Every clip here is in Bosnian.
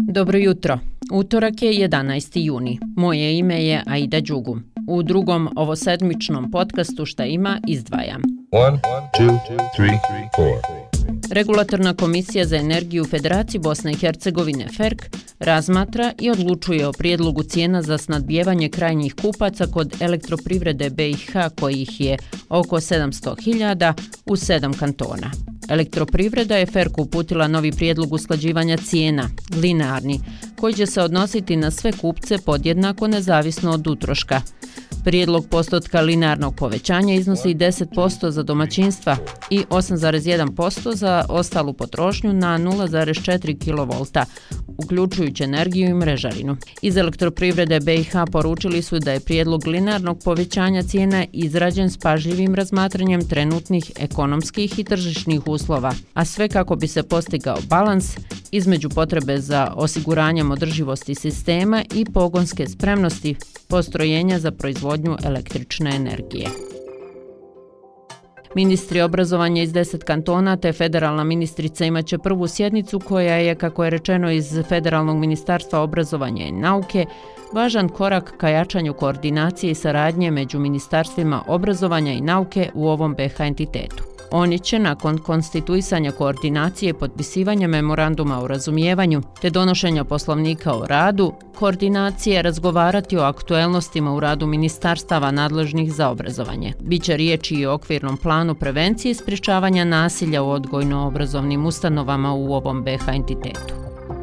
Dobro jutro. Utorak je 11. juni. Moje ime je Aida Đugum. U drugom ovosedmičnom podcastu Šta ima izdvajam. 1, 2, 3, 4. Regulatorna komisija za energiju Federacije Bosne i Hercegovine FERK razmatra i odlučuje o prijedlogu cijena za snabdijevanje krajnjih kupaca kod elektroprivrede BiH kojih je oko 700.000 u 7 kantona. Elektroprivreda je FERK uputila novi prijedlog usklađivanja cijena, linearni, koji će se odnositi na sve kupce podjednako nezavisno od utroška. Prijedlog postotka linearnog povećanja iznosi 10% za domaćinstva i 8,1% za ostalu potrošnju na 0,4 kV, uključujući energiju i mrežarinu. Iz elektroprivrede BiH poručili su da je prijedlog linearnog povećanja cijena izrađen s pažljivim razmatranjem trenutnih ekonomskih i tržišnih uslova, a sve kako bi se postigao balans između potrebe za osiguranjem održivosti sistema i pogonske spremnosti postrojenja za proizvodnju električne energije. Ministri obrazovanja iz 10 kantona te federalna ministrica imaće prvu sjednicu koja je, kako je rečeno iz Federalnog ministarstva obrazovanja i nauke, važan korak ka jačanju koordinacije i saradnje među ministarstvima obrazovanja i nauke u ovom BiH entitetu. Oni će nakon konstituisanja koordinacije i potpisivanja memoranduma o razumijevanju te donošenja poslovnika o radu koordinacije razgovarati o aktuelnostima u radu ministarstava nadležnih za obrazovanje. Biće riječi i o okvirnom planu prevencije i sprječavanja nasilja u odgojno-obrazovnim ustanovama u ovom BiH entitetu.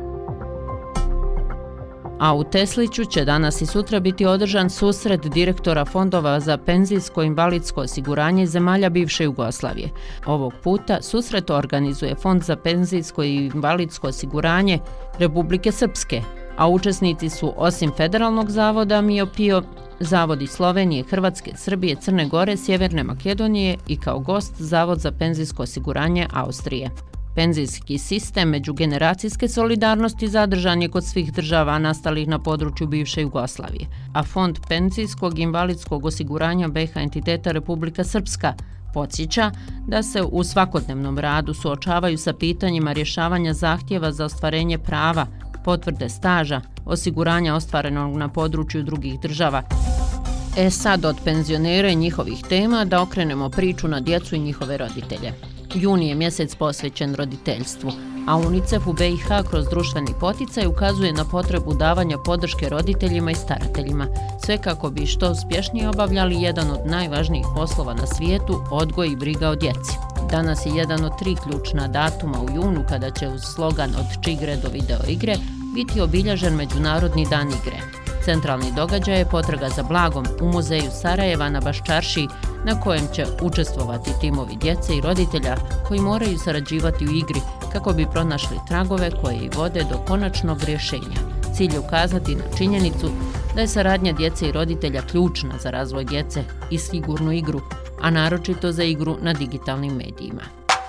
A u Tesliću će danas i sutra biti održan susret direktora fondova za penzijsko i invalidsko osiguranje zemalja bivše Jugoslavije. Ovog puta susret organizuje Fond za penzijsko i invalidsko osiguranje Republike Srpske, a učesnici su osim Federalnog zavoda MIOPIO, zavodi Slovenije, Hrvatske, Srbije, Crne Gore, Sjeverne Makedonije i kao gost Zavod za penzijsko osiguranje Austrije. Penzijski sistem međugeneracijske solidarnosti zadržan je kod svih država nastalih na području bivše Jugoslavije, a Fond penzijskog i invalidskog osiguranja BiH entiteta Republika Srpska podsjeća da se u svakodnevnom radu suočavaju sa pitanjima rješavanja zahtjeva za ostvarenje prava, potvrde staža, osiguranja ostvarenog na području drugih država. Sad od penzionera i njihovih tema da okrenemo priču na djecu i njihove roditelje. Juni je mjesec posvećen roditeljstvu, a UNICEF u BiH kroz društveni poticaj ukazuje na potrebu davanja podrške roditeljima i starateljima, sve kako bi što uspješnije obavljali jedan od najvažnijih poslova na svijetu, odgoj i briga o djeci. Danas je jedan od 3 ključna datuma u junu kada će uz slogan od čigre do video igre biti obilježen Međunarodni dan igre. Centralni događaj je potraga za blagom u muzeju Sarajeva na Baščaršiji na kojem će učestvovati timovi djece i roditelja koji moraju sarađivati u igri kako bi pronašli tragove koje ih vode do konačnog rješenja. Cilj je ukazati na činjenicu da je saradnja djece i roditelja ključna za razvoj djece i sigurnu igru, a naročito za igru na digitalnim medijima.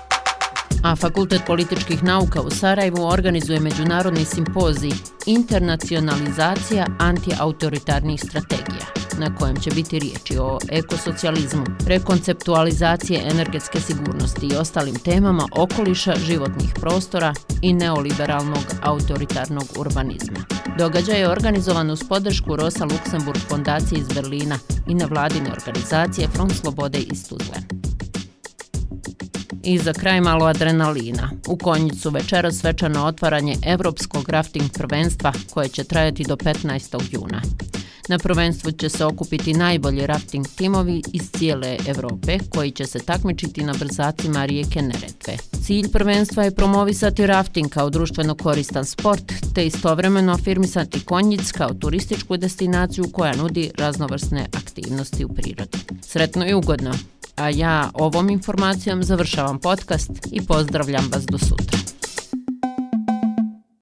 A Fakultet političkih nauka u Sarajevu organizuje međunarodni simpozij Internacionalizacija antiautoritarnih strategija, na kojem će biti riječi o ekosocijalizmu, rekonceptualizacije energetske sigurnosti i ostalim temama okoliša, životnih prostora i neoliberalnog autoritarnog urbanizma. Događaj je organizovan uz podršku Rosa Luxemburg fondacije iz Berlina i nevladine organizacije Front slobode iz Tuzle. I za kraj malo adrenalina. U Konjicu večeras svečano otvaranje Evropskog rafting prvenstva koje će trajati do 15. juna. Na prvenstvu će se okupiti najbolji rafting timovi iz cijele Europe koji će se takmičiti na brzacima rijeke Neretve. Cilj prvenstva je promovisati rafting kao društveno koristan sport te istovremeno afirmisati Konjic kao turističku destinaciju koja nudi raznovrsne aktivnosti u prirodi. Sretno i ugodno! A ja ovom informacijom završavam podcast i pozdravljam vas do sutra.